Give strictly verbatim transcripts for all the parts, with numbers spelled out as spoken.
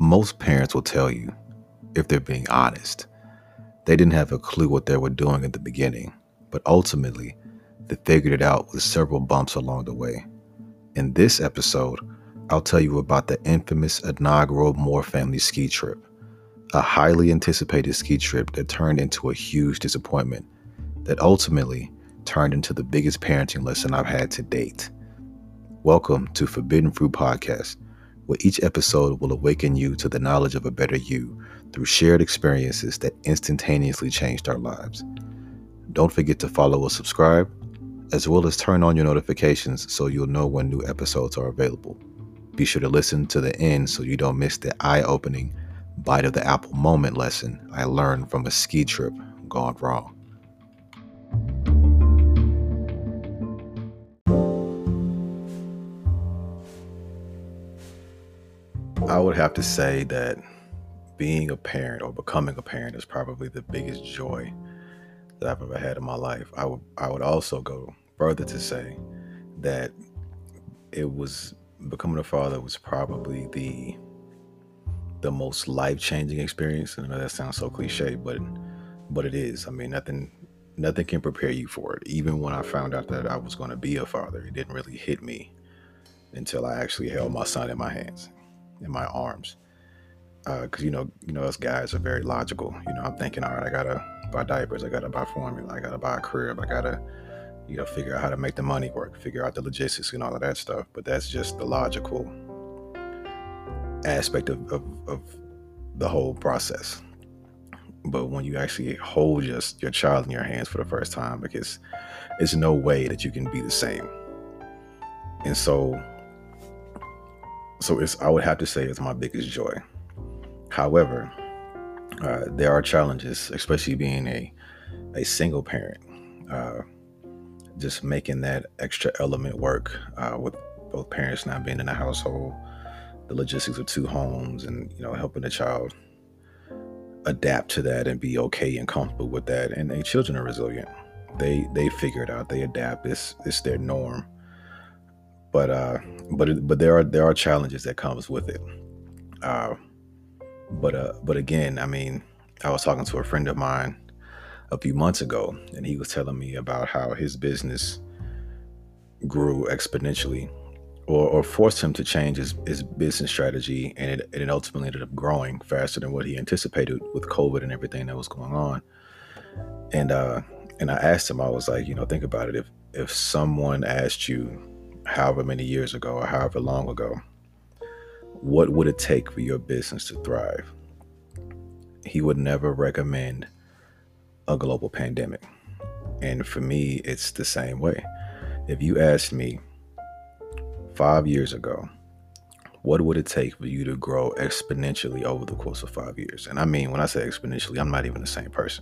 Most parents will tell you, if they're being honest, they didn't have a clue what they were doing at the beginning, but ultimately, they figured it out with several bumps along the way. In this episode, I'll tell you about the infamous inaugural Moore family ski trip, a highly anticipated ski trip that turned into a huge disappointment that ultimately turned into the biggest parenting lesson I've had to date. Welcome to Forbidden Fruit Podcast, where each episode will awaken you to the knowledge of a better you through shared experiences that instantaneously changed our lives. Don't forget to follow or subscribe, as well as turn on your notifications so you'll know when new episodes are available. Be sure to listen to the end so you don't miss the eye-opening bite of the apple moment lesson I learned from a ski trip gone wrong. I would have to say that being a parent or becoming a parent is probably the biggest joy that I've ever had in my life. I would I would also go further to say that it was becoming a father was probably the the most life-changing experience. And I know that sounds so cliche, but but it is. I mean, nothing nothing can prepare you for it. Even when I found out that I was going to be a father, it didn't really hit me until I actually held my son in my hands, in my arms. Because uh, you know, you know, us guys are very logical. You know, I'm thinking, all right, I gotta buy diapers, I gotta buy formula, I gotta buy a crib, I gotta, you know, figure out how to make the money work, figure out the logistics and all of that stuff. But that's just the logical aspect of, of, of the whole process. But when you actually hold your your child in your hands for the first time, because there's no way that you can be the same. And so, so it's I would have to say it's my biggest joy. However, uh, there are challenges, especially being a, a single parent, uh, just making that extra element work uh, with both parents not being in the household, the logistics of two homes, and, you know, helping the child adapt to that and be okay and comfortable with that. And, and children are resilient. They they figure it out. They adapt. It's it's their norm. But uh, but it, but there are there are challenges that comes with it. Uh, But uh, but again, I mean, I was talking to a friend of mine a few months ago, and he was telling me about how his business grew exponentially, or, or forced him to change his, his business strategy, and it, and it ultimately ended up growing faster than what he anticipated with COVID and everything that was going on. And uh, and I asked him, I was like, you know, think about it. If if someone asked you, however many years ago or however long ago, what would it take for your business to thrive? He would never recommend a global pandemic. And for me, it's the same way. If you asked me five years ago, what would it take for you to grow exponentially over the course of five years? And I mean, when I say exponentially, I'm not even the same person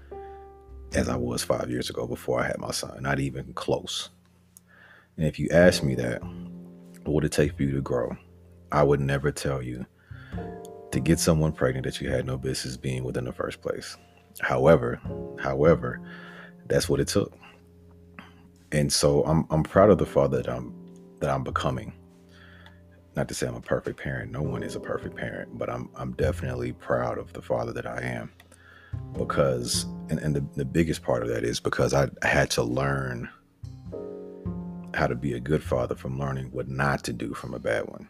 as I was five years ago before I had my son, not even close. And if you asked me that, what would it take for you to grow? I would never tell you to get someone pregnant that you had no business being with in the first place. However, however, that's what it took. And so I'm I'm proud of the father that I'm that I'm becoming. Not to say I'm a perfect parent. No one is a perfect parent, but I'm I'm definitely proud of the father that I am. Because and, and the, the biggest part of that is because I, I had to learn how to be a good father from learning what not to do from a bad one.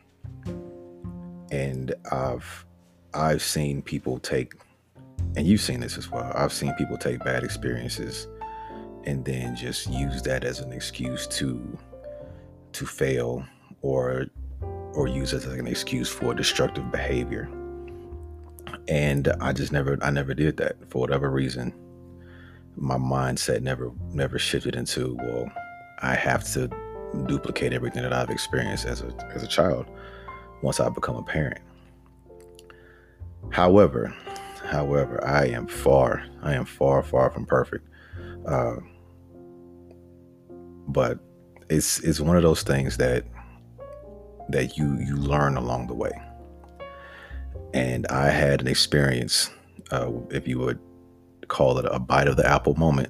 And I've I've seen people take, and you've seen this as well, I've seen people take bad experiences and then just use that as an excuse to to fail, or or use it as an excuse for destructive behavior. And I just never I never did that. For whatever reason, my mindset never never shifted into, well, I have to duplicate everything that I've experienced as a as a child once I become a parent. However, however, I am far, I am far, far from perfect. Uh, but it's it's one of those things that that you you learn along the way. And I had an experience, uh, if you would call it a bite of the apple moment,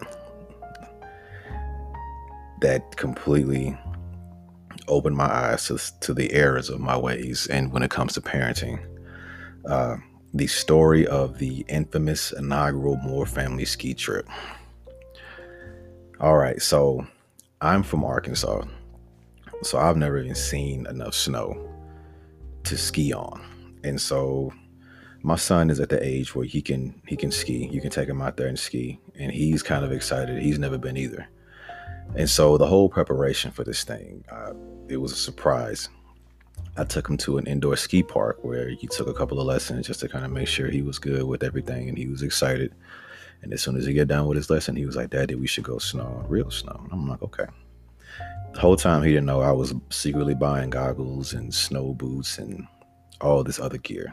that completely opened my eyes to, to the errors of my ways. And when it comes to parenting, Uh, the story of the infamous inaugural Moore family ski trip. All right, so I'm from Arkansas, so I've never even seen enough snow to ski on. And so my son is at the age where he can he can ski. You can take him out there and ski, and he's kind of excited. He's never been either. And so the whole preparation for this thing, uh, it was a surprise. I took him to an indoor ski park where he took a couple of lessons just to kind of make sure he was good with everything, and he was excited. And as soon as he got done with his lesson, he was like, "Daddy, we should go snow, real snow." And I'm like, "Okay." The whole time he didn't know I was secretly buying goggles and snow boots and all this other gear.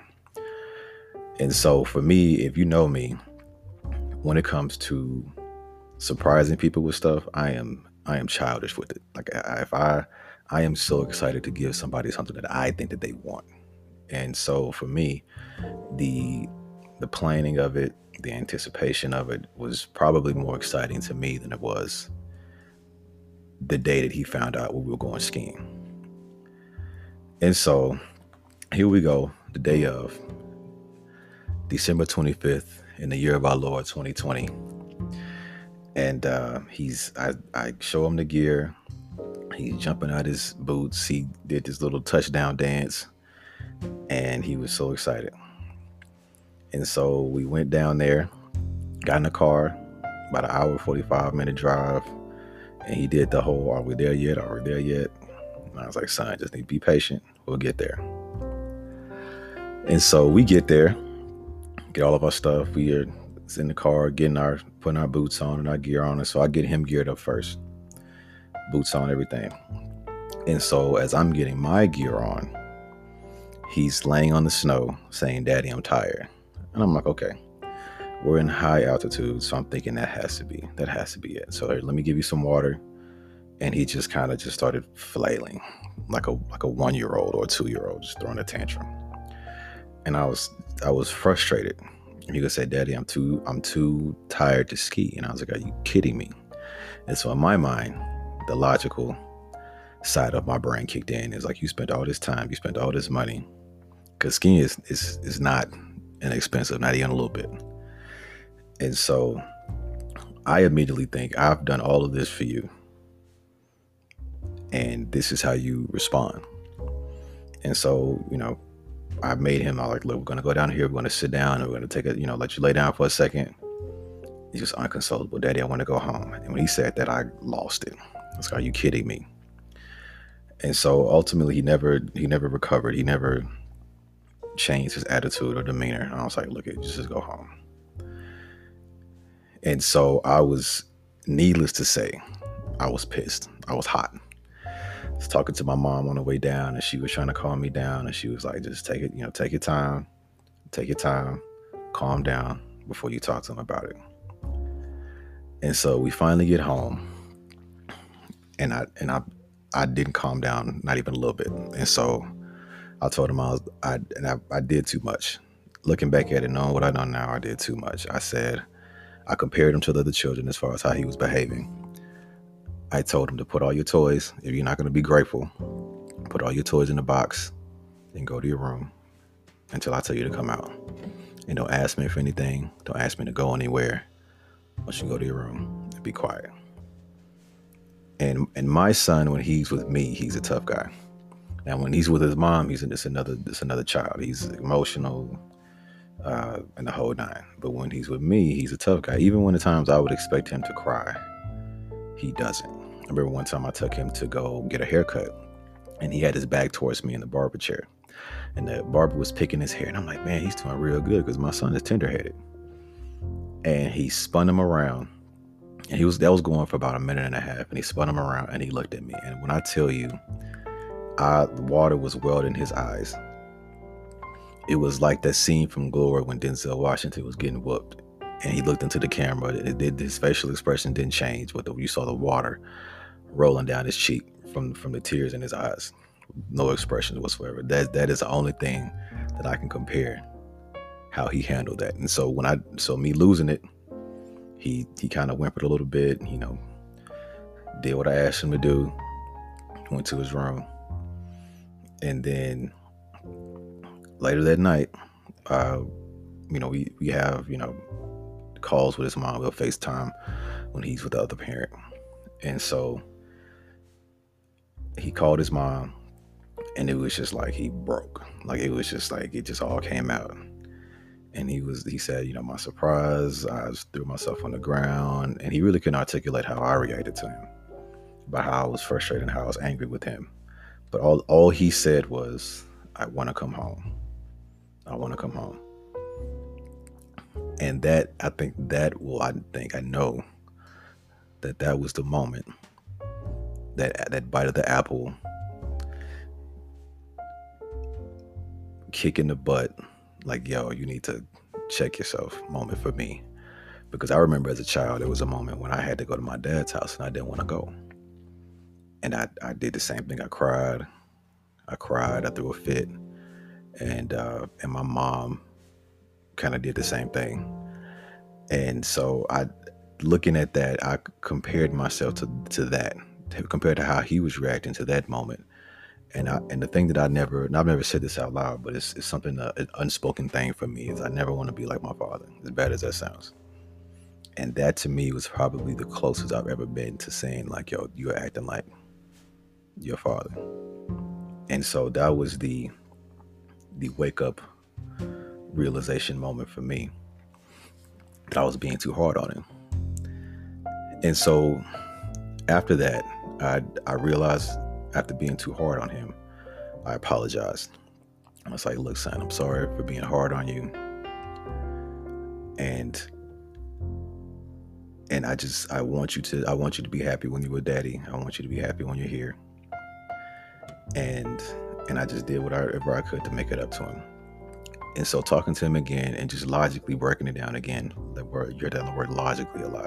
And so for me, if you know me, when it comes to surprising people with stuff, I am I am childish with it. Like I, if I I am so excited to give somebody something that I think that they want. And so for me, the the planning of it, the anticipation of it was probably more exciting to me than it was the day that he found out we were going skiing. And so here we go, the day of December twenty-fifth in the year of our Lord twenty twenty. And uh, he's I, I show him the gear. He's jumping out his boots. He did this little touchdown dance, and he was so excited. And so we went down there, got in the car, about an hour, forty-five minute drive, and he did the whole, "Are we there yet? Are we there yet?" And I was like, "Son, just need to be patient. We'll get there." And so we get there, get all of our stuff. We are in the car, getting our, putting our boots on and our gear on. And so I get him geared up first, boots on, everything. And so as I'm getting my gear on, he's laying on the snow saying, "Daddy, I'm tired." And I'm like, okay, we're in high altitude. So I'm thinking that has to be, that has to be it. So let me give you some water. And he just kind of just started flailing like a, like a one-year-old or a two-year-old, just throwing a tantrum. And I was, I was frustrated. He would say, "Daddy, I'm too, I'm too tired to ski." And I was like, "Are you kidding me?" And so in my mind, the logical side of my brain kicked in. Is like, you spent all this time, you spent all this money, because skiing is, is, is not inexpensive, not even a little bit. And so I immediately think, I've done all of this for you, and this is how you respond. And so, you know, I made him, I was like, "Look, we're going to go down here. We're going to sit down, and we're going to take a, you know, let you lay down for a second." He's just unconsolable. "Daddy, I want to go home." And when he said that, I lost it. I was like, "Are you kidding me?" And so ultimately he never, he never recovered. He never changed his attitude or demeanor. And I was like, "Look, just, just go home." And so I was, needless to say, I was pissed. I was hot. I was talking to my mom on the way down, and she was trying to calm me down. And she was like, "Just take it, you know, take your time, take your time, calm down before you talk to him about it." And so we finally get home, and I, and I, I didn't calm down, not even a little bit. And so I told him I was, I, and I, I did too much. Looking back at it, knowing what I know now, I did too much. I said, I compared him to the other children as far as how he was behaving. I told him to put all your toys, if you're not going to be grateful, put all your toys in the box and go to your room until I tell you to come out. And don't ask me for anything. Don't ask me to go anywhere. Once you go to your room and be quiet. And and my son, when he's with me, he's a tough guy. Now, when he's with his mom, he's just another, just another child. He's emotional, uh, and the whole nine. But when he's with me, he's a tough guy. Even when the times I would expect him to cry, he doesn't. I remember one time I took him to go get a haircut, and he had his back towards me in the barber chair, and the barber was picking his hair, and I'm like, "Man, he's doing real good," because my son is tender-headed. And he spun him around, and he was that was going for about a minute and a half, and he spun him around, and he looked at me, and when I tell you, I, the water was welled in his eyes. It was like that scene from Glory when Denzel Washington was getting whooped, and he looked into the camera. It did, his facial expression didn't change, but the, you saw the water rolling down his cheek from from the tears in his eyes. No expression whatsoever. That that is the only thing that I can compare how he handled that. And so when I so me losing it, he he kind of whimpered a little bit, you know, did what I asked him to do, went to his room, and then later that night, Uh, you know, we, we have, you know, calls with his mom. We'll FaceTime when he's with the other parent. And so he called his mom, and it was just like he broke. Like it was just like it just all came out. And he was he said, you know, my surprise, I just threw myself on the ground, and he really couldn't articulate how I reacted to him, about how I was frustrated and how I was angry with him. But all all he said was, I want to come home. I want to come home. And that, I think that will, I think I know that that was the moment, that that bite of the apple, kick in the butt, like, yo, you need to check yourself moment for me. Because I remember as a child, there was a moment when I had to go to my dad's house and I didn't want to go. And I, I did the same thing. I cried. I cried. I threw a fit. And uh, and my mom kind of did the same thing. And so I, looking at that, I compared myself to, to that, compared to how he was reacting to that moment. And I, and the thing that I never, and I've never said this out loud, but it's, it's something, uh, an unspoken thing for me, is I never want to be like my father, as bad as that sounds. And that to me was probably the closest I've ever been to saying, like, yo, you're acting like your father. And so that was the the wake up realization moment for me, that I was being too hard on him. And so after that, I I realized, after being too hard on him, I apologized. I was like, look, son, I'm sorry for being hard on you. And and I just I want you to I want you to be happy when you're with daddy. I want you to be happy when you're here. And and I just did whatever I could to make it up to him. And so talking to him again and just logically breaking it down again, the word, you're down the word logically a lot.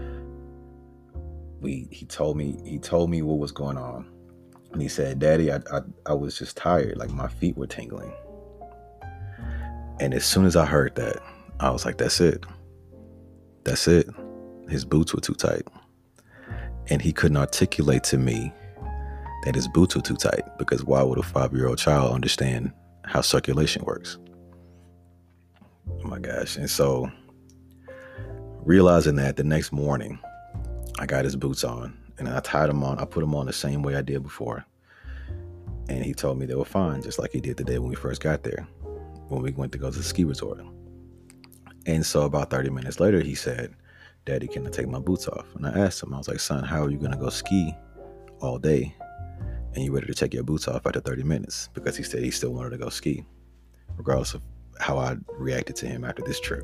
We he told me he told me what was going on. And he said, Daddy, I, I I was just tired, like my feet were tingling. And as soon as I heard that, I was like, that's it. That's it. His boots were too tight. And he couldn't articulate to me that his boots were too tight, because why would a five-year-old child understand how circulation works? Oh my gosh. And so realizing that, the next morning, I got his boots on and I tied them on. I put them on the same way I did before. And he told me they were fine, just like he did the day when we first got there, when we went to go to the ski resort. And so about thirty minutes later, he said, Daddy, can I take my boots off? And I asked him, I was like, son, how are you going to go ski all day and you ready to take your boots off after thirty minutes? Because he said he still wanted to go ski, regardless of how I reacted to him after this trip.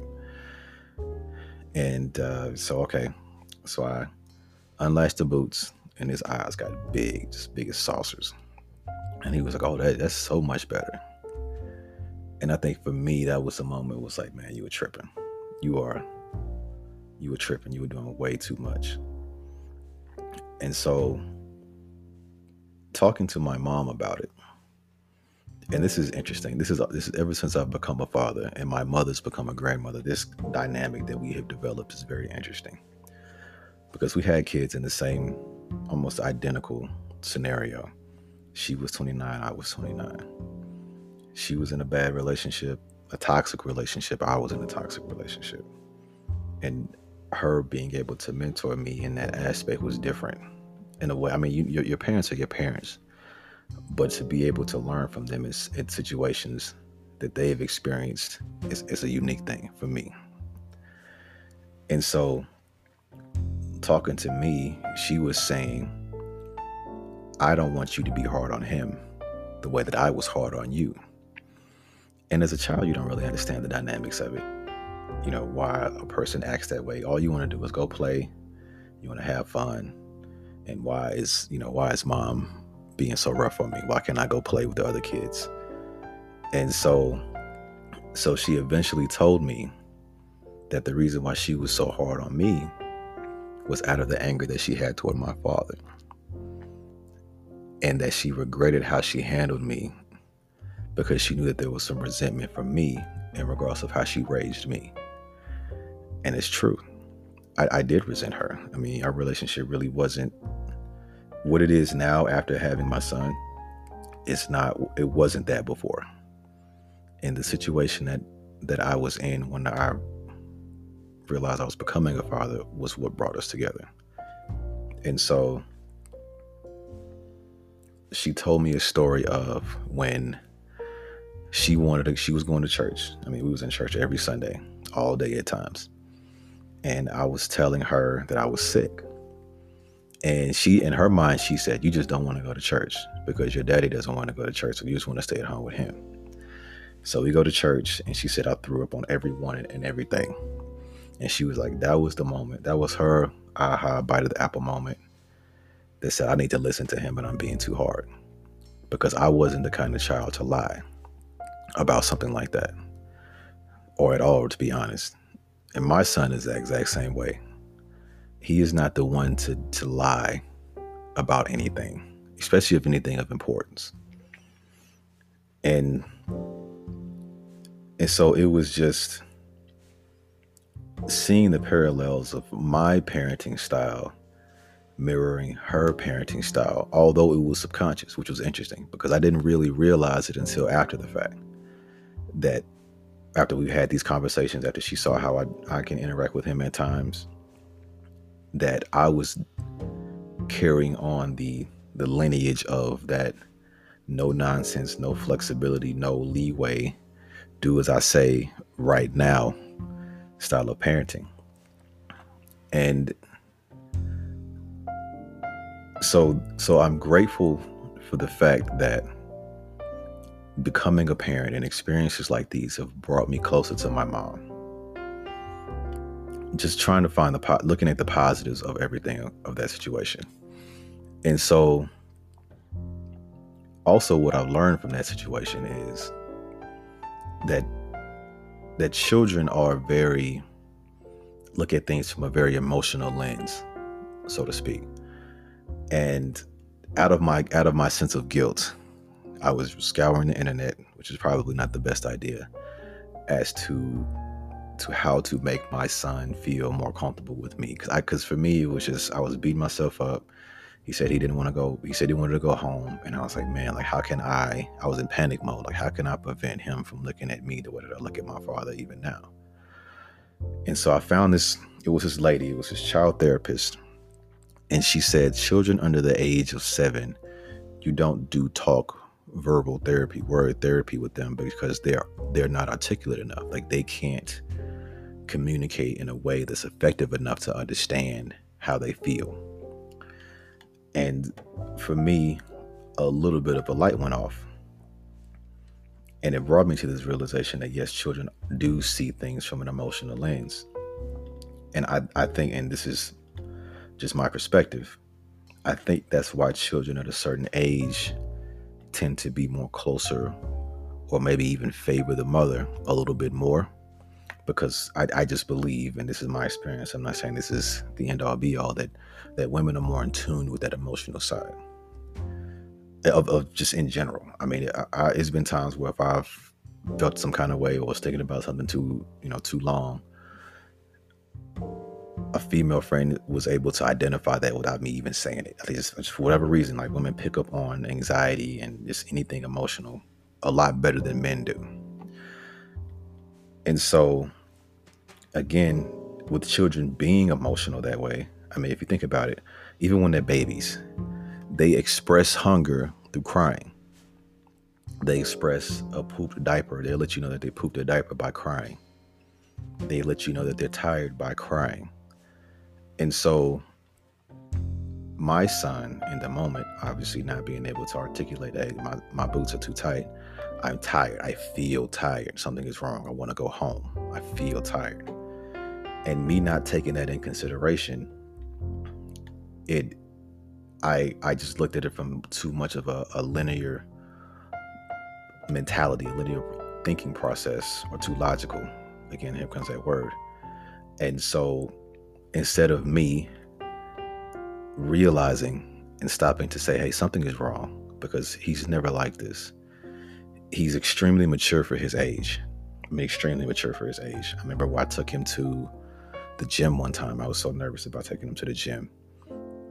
And uh, so, okay. So I unlatched the boots and his eyes got big, just big as saucers. And he was like, oh, that, that's so much better. And I think for me, that was the moment. It was like, man, you were tripping. You are, you were tripping. You were doing way too much. And so talking to my mom about it, and this is interesting. This is this is ever since I've become a father and my mother's become a grandmother, this dynamic that we have developed is very interesting, because we had kids in the same, almost identical scenario. She was twenty-nine, I was twenty-nine. She was in a bad relationship, a toxic relationship. I was in a toxic relationship. And her being able to mentor me in that aspect was different in a way. I mean, you, your, your parents are your parents, but to be able to learn from them is, in situations that they've experienced is, is a unique thing for me. And so talking to me, she was saying, I don't want you to be hard on him the way that I was hard on you. And as a child, you don't really understand the dynamics of it. You know, why a person acts that way. All you want to do is go play. You want to have fun. And why is, you know, why is mom being so rough on me? Why can't I go play with the other kids? And so, so she eventually told me that the reason why she was so hard on me was out of the anger that she had toward my father. And that she regretted how she handled me, because she knew that there was some resentment from me in regards of how she raised me. And it's true. I, I did resent her. I mean, our relationship really wasn't what it is now after having my son. It's not, it wasn't that before. And the situation that that I was in when I realized I was becoming a father was what brought us together. And so she told me a story of when she wanted to, she was going to church. I mean, we was in church every Sunday, all day at times. And I was telling her that I was sick. And she, in her mind, she said, you just don't want to go to church because your daddy doesn't want to go to church. So you just want to stay at home with him. So we go to church, and she said, I threw up on everyone and everything. And she was like, that was the moment. That was her aha, bite of the apple moment that said, I need to listen to him and I'm being too hard, because I wasn't the kind of child to lie about something like that, or at all, to be honest. And my son is the exact same way. He is not the one to, to lie about anything, especially if anything of importance. And and so it was just seeing the parallels of my parenting style mirroring her parenting style, although it was subconscious, which was interesting because I didn't really realize it until after the fact. That after we had these conversations, after she saw how I, I can interact with him at times, that I was carrying on the the lineage of that no nonsense, no flexibility, no leeway, do as I say right now style of parenting. And so so I'm grateful for the fact that becoming a parent and experiences like these have brought me closer to my mom. Just trying to find the po- looking at the positives of everything of that situation. And so also what I've learned from that situation is that that children are very look at things from a very emotional lens, so to speak. And out of my out of my sense of guilt, I was scouring the internet, which is probably not the best idea, as to to how to make my son feel more comfortable with me. Because I, because for me, it was just I was beating myself up. He said he didn't want to go. He said he wanted to go home, and I was like, man, like how can I? I was in panic mode. Like how can I prevent him from looking at me the way that I look at my father even now? And so I found this. It was this lady. It was this child therapist, and she said children under the age of seven, you don't do talk verbal therapy, word therapy with them because they're they're not articulate enough. Like they can't communicate in a way that's effective enough to understand how they feel. And for me, a little bit of a light went off. And it brought me to this realization that yes, children do see things from an emotional lens. And I, I think, and this is just my perspective, I think that's why children at a certain age tend to be more closer or maybe even favor the mother a little bit more. Because I, I just believe, and this is my experience, I'm not saying this is the end all be all, that, that women are more in tune with that emotional side of, of just in general. I mean, I, I, it's been times where if I've felt some kind of way or was thinking about something too, you know, too long, a female friend was able to identify that without me even saying it. I think just, just for whatever reason, like women pick up on anxiety and just anything emotional a lot better than men do. And so, again, with children being emotional that way, I mean, if you think about it, even when they're babies, they express hunger through crying. They express a pooped diaper. They'll let you know that they pooped a diaper by crying. They let you know that they're tired by crying. And so my son, in the moment, obviously not being able to articulate, hey, my, my boots are too tight. I'm tired. I feel tired. Something is wrong. I want to go home. I feel tired. And me not taking that in consideration, it, I, I just looked at it from too much of a, a linear mentality, a linear thinking process, or too logical. Again, here comes that word. And so instead of me realizing and stopping to say, hey, something is wrong, because he's never like this. He's extremely mature for his age. I mean, extremely mature for his age. I remember when I took him to the gym one time. I was so nervous about taking him to the gym.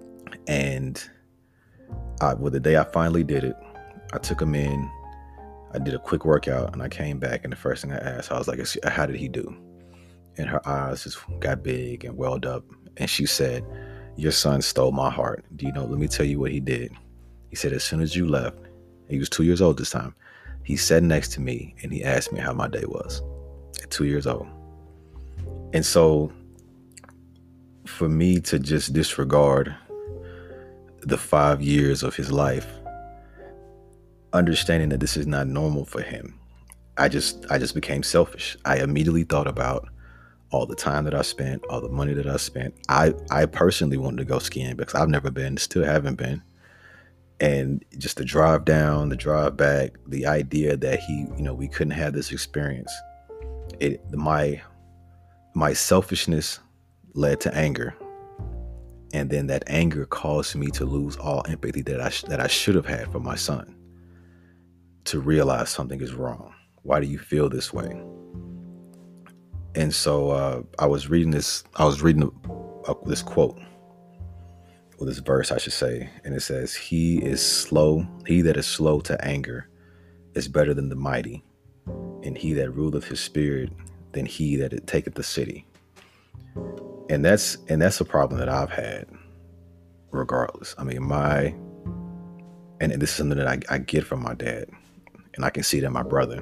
And I, well, the day I finally did it, I took him in. I did a quick workout and I came back, and the first thing I asked, I was like, how did he do? And her eyes just got big and welled up. And she said, your son stole my heart. Do you know, let me tell you what he did. He said, as soon as you left, he was two years old this time, he sat next to me and he asked me how my day was at two years old. And so for me to just disregard the five years of his life, understanding that this is not normal for him, I just I just became selfish. I immediately thought about all the time that I spent, all the money that I spent. I, I personally wanted to go skiing because I've never been, still haven't been. And just the drive down, the drive back, the idea that he, you know, we couldn't have this experience. It, my, my selfishness led to anger. And then that anger caused me to lose all empathy that I, sh- that I should have had for my son, to realize something is wrong. Why do you feel this way? And so uh, I was reading this, I was reading a, a, this quote, or this verse, I should say, and it says, he is slow, he that is slow to anger is better than the mighty, and he that ruleth his spirit than he that it taketh the city. And that's, and that's a problem that I've had regardless. I mean, my, and this is something that I, I get from my dad, and I can see it in my brother,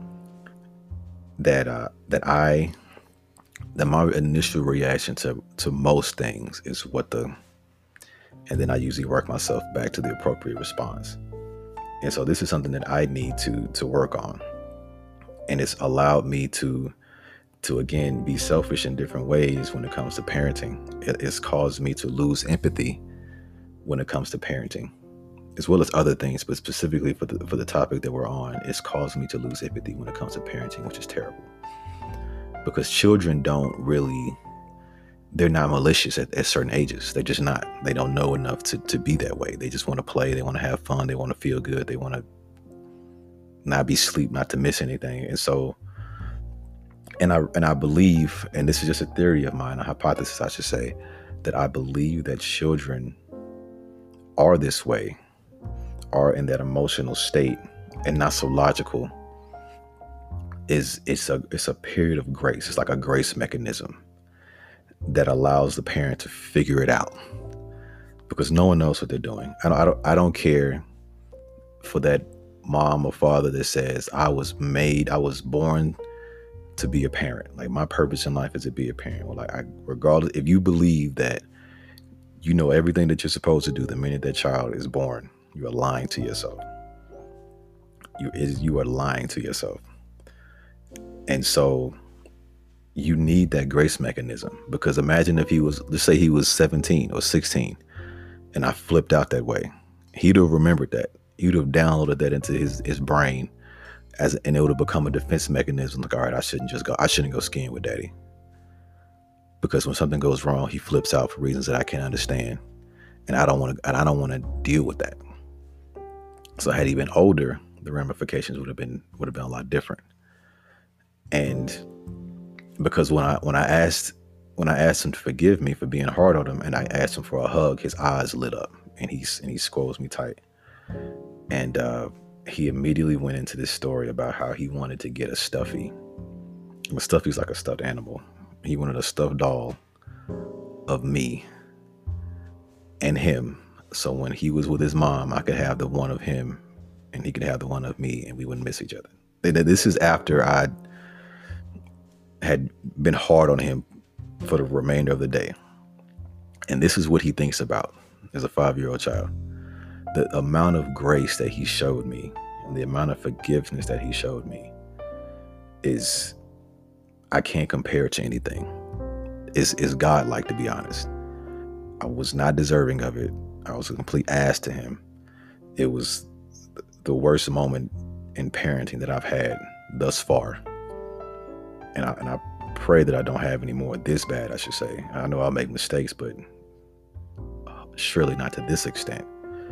that uh, that I that my initial reaction to to most things is what the, and then I usually work myself back to the appropriate response. And so this is something that I need to to work on, and it's allowed me to to again be selfish in different ways when it comes to parenting. It, it's caused me to lose empathy when it comes to parenting, as well as other things, but specifically for the for the topic that we're on, it's caused me to lose empathy when it comes to parenting, which is terrible. Because children don't really, they're not malicious at, at certain ages. They're just not. They don't know enough to, to be that way. They just want to play. They want to have fun. They want to feel good. They want to not be asleep, not to miss anything. And so, and I and I believe, and this is just a theory of mine, a hypothesis, I should say, that I believe that children are this way, are in that emotional state and not so logical, is it's a it's a period of grace. It's like a grace mechanism that allows the parent to figure it out, because no one knows what they're doing. I don't I don't, I don't care for that mom or father that says, I was made, I was born to be a parent. Like, my purpose in life is to be a parent. Well, like, I, regardless, if you believe that you know everything that you're supposed to do the minute that child is born, you are lying to yourself. You is you are lying to yourself. And so you need that grace mechanism, because imagine if he was, let's say he was seventeen or sixteen and I flipped out that way. He'd have remembered that. He'd have downloaded that into his, his brain, as and it would have become a defense mechanism. Like, all right, I shouldn't just go, I shouldn't go skiing with daddy. Because when something goes wrong, he flips out for reasons that I can't understand. And I don't want to, and I don't want to deal with that. So had he been older, the ramifications would have been, would have been a lot different. And because when I, when I asked, when I asked him to forgive me for being hard on him, and I asked him for a hug, his eyes lit up and he's, and he squoze me tight. And, uh, he immediately went into this story about how he wanted to get a stuffy. A stuffy's like a stuffed animal. He wanted a stuffed doll of me and him. So when he was with his mom, I could have the one of him and he could have the one of me, and we wouldn't miss each other. This is after I had been hard on him for the remainder of the day. And this is what he thinks about as a five-year-old child. The amount of grace that he showed me and the amount of forgiveness that he showed me is, I can't compare it to anything. It's, it's God-like, to be honest. I was not deserving of it. I was a complete ass to him. It was the worst moment in parenting that I've had thus far. And I, and I pray that I don't have any more this bad, I should say. I know I'll make mistakes, but surely not to this extent.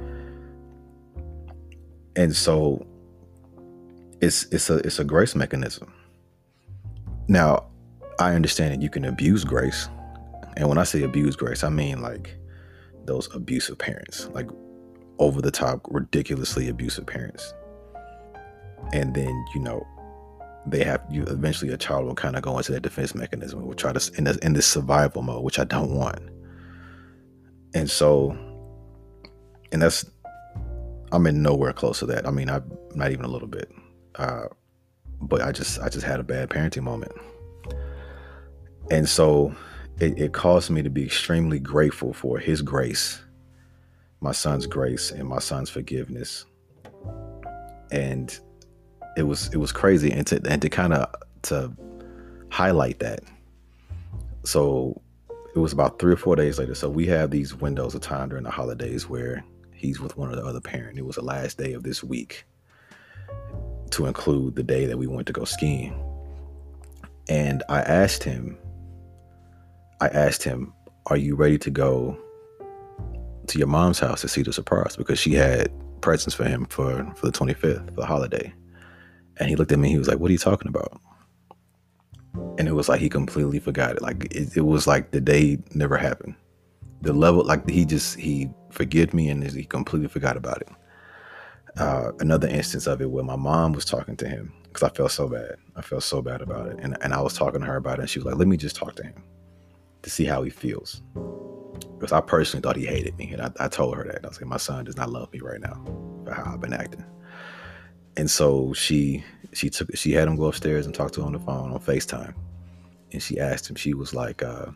And so it's it's a it's a grace mechanism. Now, I understand that you can abuse grace. And when I say abuse grace, I mean like those abusive parents, like over the top, ridiculously abusive parents. And then, you know, they have you eventually a child will kind of go into that defense mechanism, will try to in this, in this survival mode, which I don't want. And so, and that's, I'm in nowhere close to that. I mean, I'm not even a little bit. Uh, but I just, I just had a bad parenting moment. And so it, it caused me to be extremely grateful for his grace, my son's grace, and my son's forgiveness. And it was, it was crazy. And to, and to kind of, to highlight that. So it was about three or four days later. So we have these windows of time during the holidays where he's with one of the other parent. It was the last day of this week, to include the day that we went to go skiing. And I asked him, I asked him, are you ready to go to your mom's house to see the surprise? Because she had presents for him for, for the twenty-fifth, the holiday. And he looked at me, he was like, what are you talking about? And it was like he completely forgot it. Like it, it was like the day never happened. The level, like he just, he forgave me and he completely forgot about it. Uh, another instance of it where my mom was talking to him, because I felt so bad. I felt so bad about it. And, and I was talking to her about it. And she was like, let me just talk to him to see how he feels. Because I personally thought he hated me. And I, I told her that. I was like, my son does not love me right now for how I've been acting. And so she she took she had him go upstairs and talk to him on the phone on FaceTime. And she asked him, she was like, uh,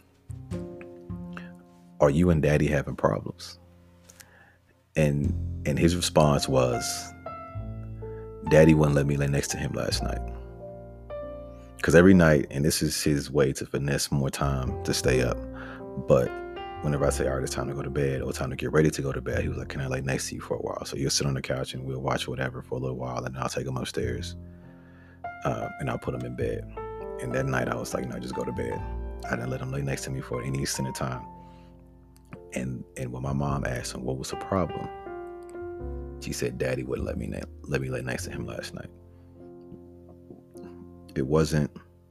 are you and daddy having problems? And and his response was, daddy wouldn't let me lay next to him last night. Because every night, and this is his way to finesse more time to stay up, but whenever I say, all right, it's time to go to bed or time to get ready to go to bed, he was like, can I lay next to you for a while? So you'll sit on the couch and we'll watch whatever for a little while, and then I'll take him upstairs uh, and I'll put him in bed. And that night I was like, no, just go to bed. I didn't let him lay next to me for any extended time. And and when my mom asked him what was the problem, she said, daddy wouldn't let me na- let me lay next to him last night. It wasn't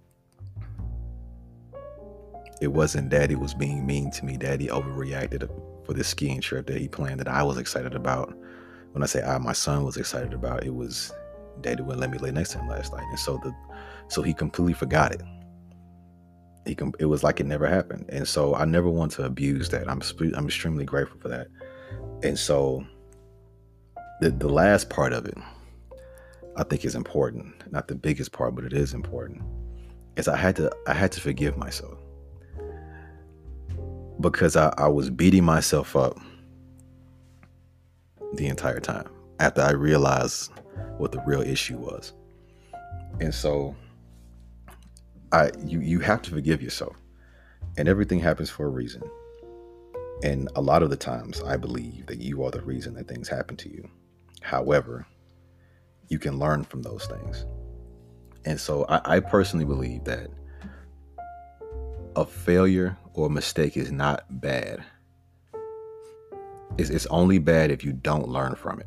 It wasn't daddy was being mean to me. Daddy overreacted for this skiing trip that he planned that I was excited about. When I say I, my son was excited about, it was daddy wouldn't let me lay next to him last night. And so the, so he completely forgot it. He com- it was like it never happened. And so I never want to abuse that. I'm sp- I'm extremely grateful for that. And so the the last part of it, I think is important. Not the biggest part, but it is important. Is I had to I had to forgive myself. Because I, I was beating myself up the entire time after I realized what the real issue was. And so I you you have to forgive yourself. And everything happens for a reason. And a lot of the times I believe that you are the reason that things happen to you. However, you can learn from those things. And so I, I personally believe that a failure or a mistake is not bad. It's, it's only bad if you don't learn from it.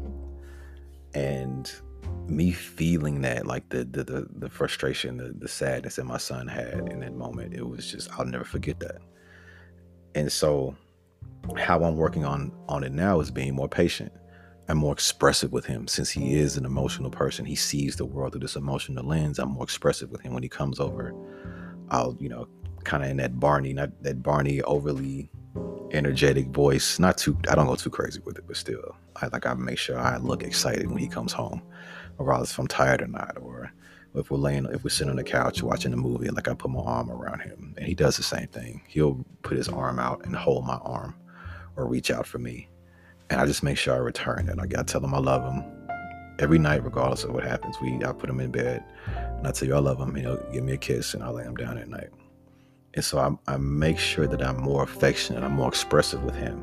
And me feeling that, like the the the, the frustration, the, the sadness that my son had in that moment, it was just, I'll never forget that. And so how I'm working on on it now is being more patient and more expressive with him. Since he is an emotional person, he sees the world through this emotional lens. I'm more expressive with him when he comes over. I'll, you know, kind of in that Barney, not that Barney overly energetic voice, not too, I don't go too crazy with it, but still, I like, I make sure I look excited when he comes home, regardless if I'm tired or not, or if we're laying, if we're sitting on the couch watching a movie, like I put my arm around him, and he does the same thing. He'll put his arm out and hold my arm or reach out for me. And I just make sure I return it. Like I tell him I love him every night, regardless of what happens. We, I put him in bed and I tell you I love him, and he'll give me a kiss, and I'll lay him down at night. And so I, I make sure that I'm more affectionate, I'm more expressive with him,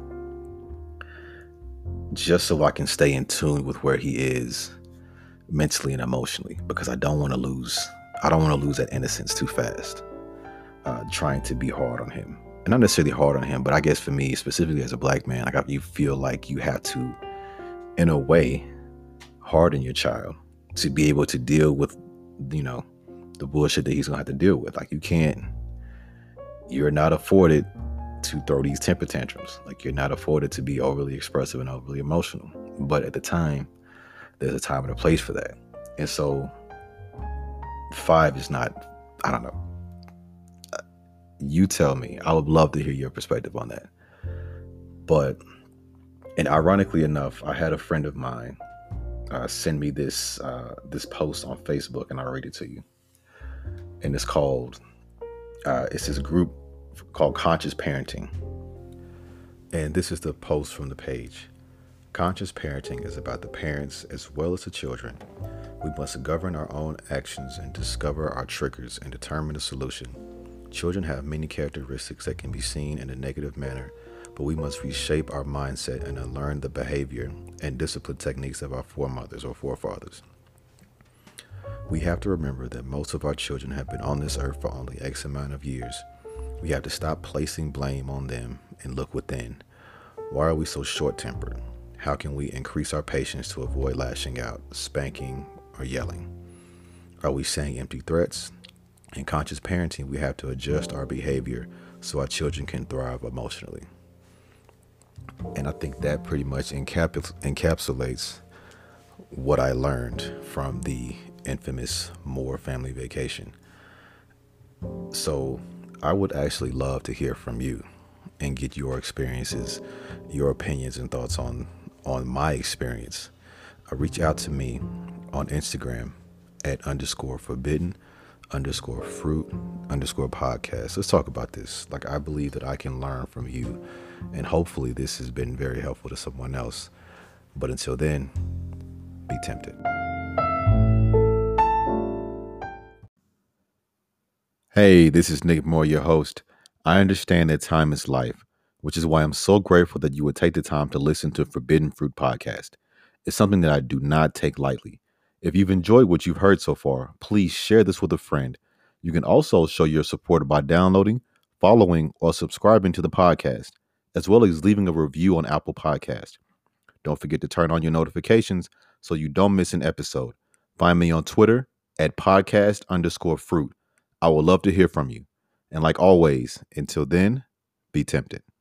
just so I can stay in tune with where he is mentally and emotionally, because I don't want to lose, I don't want to lose that innocence too fast, uh, trying to be hard on him. And not necessarily hard on him, but I guess for me, specifically as a black man, like I, you feel like you have to, in a way, harden your child to be able to deal with, you know, the bullshit that he's gonna have to deal with. Like you can't, you're not afforded to throw these temper tantrums. Like you're not afforded to be overly expressive and overly emotional. But at the time, there's a time and a place for that. And so five is not, I don't know. You tell me. I would love to hear your perspective on that. But, and ironically enough, I had a friend of mine uh, send me this uh, this post on Facebook, and I'll read it to you. And it's called, uh, it's this group called Conscious Parenting. And this is the post from the page. Conscious parenting is about the parents as well as the children. We must govern our own actions and discover our triggers and determine a solution. Children have many characteristics that can be seen in a negative manner, but we must reshape our mindset and unlearn the behavior and discipline techniques of our foremothers or forefathers. We have to remember that most of our children have been on this earth for only X amount of years. We have to stop placing blame on them and look within. Why are we so short-tempered? How can we increase our patience to avoid lashing out, spanking, or yelling? Are we saying empty threats? In conscious parenting, we have to adjust our behavior so our children can thrive emotionally. And I think that pretty much encap- encapsulates what I learned from the infamous Moore family vacation. So I would actually love to hear from you and get your experiences, your opinions and thoughts on, on my experience. Uh, reach out to me on Instagram at underscore forbidden underscore fruit underscore podcast. Let's talk about this. Like, I believe that I can learn from you, and hopefully this has been very helpful to someone else. But until then, be tempted. Hey, this is Nick Moore, your host. I understand that time is life, which is why I'm so grateful that you would take the time to listen to Forbidden Fruit Podcast. It's something that I do not take lightly. If you've enjoyed what you've heard so far, please share this with a friend. You can also show your support by downloading, following, or subscribing to the podcast, as well as leaving a review on Apple Podcasts. Don't forget to turn on your notifications so you don't miss an episode. Find me on Twitter at podcast underscore fruit. I would love to hear from you. And like always, until then, be tempted.